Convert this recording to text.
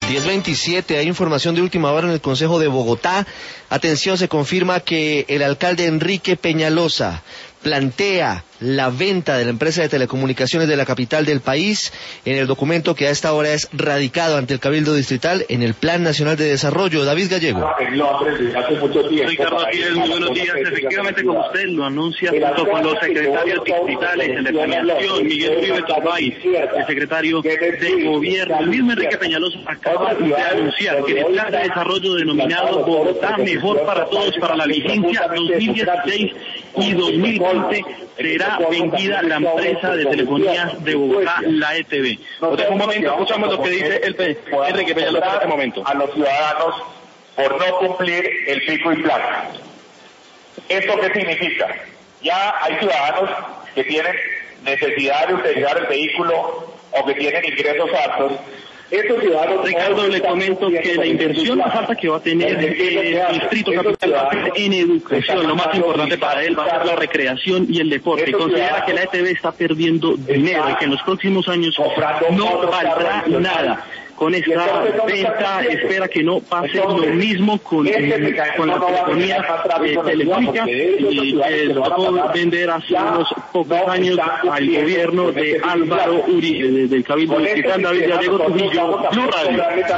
10:27, hay información de última hora en el Consejo de Bogotá. Atención, se confirma que el alcalde Enrique Peñalosa plantea la venta de la empresa de telecomunicaciones de la capital del país en el documento que a esta hora es radicado ante el Cabildo Distrital en el Plan Nacional de Desarrollo. David Gallego. Ricardo, muy buenos días. Efectivamente, como usted lo anuncia, junto con los secretarios distritales, el de planeación, Miguel Uribe Turbay, el secretario de gobierno, el mismo Enrique Peñalosa acaba de anunciar que el plan de desarrollo denominado Bogotá Mejor para Todos para la vigencia 2016 y 2020 será vendida la empresa de telefonía de Bogotá, la ETB. Un momento, escuchamos lo que dice Enrique Peñalosa en este momento. A los ciudadanos por no cumplir el pico y placa. ¿Esto qué significa? Ya hay ciudadanos que tienen necesidad de utilizar el vehículo o que tienen ingresos altos. Estos ciudadanos, Ricardo, le comento que la inversión más alta que va a tener el Distrito Capital va a ser en educación. Lo más importante para él va a ser la recreación y el deporte. Considera que la ETB está perdiendo dinero y que en los próximos años no valdrá nada. Con esta venta espera que no pase lo mismo con la telefonía telefónica y que tocó vender hace unos pocos años al gobierno de Álvaro Uribe, desde el Cabildo Distrital. David Gallego, Trujillo, Blue Radio.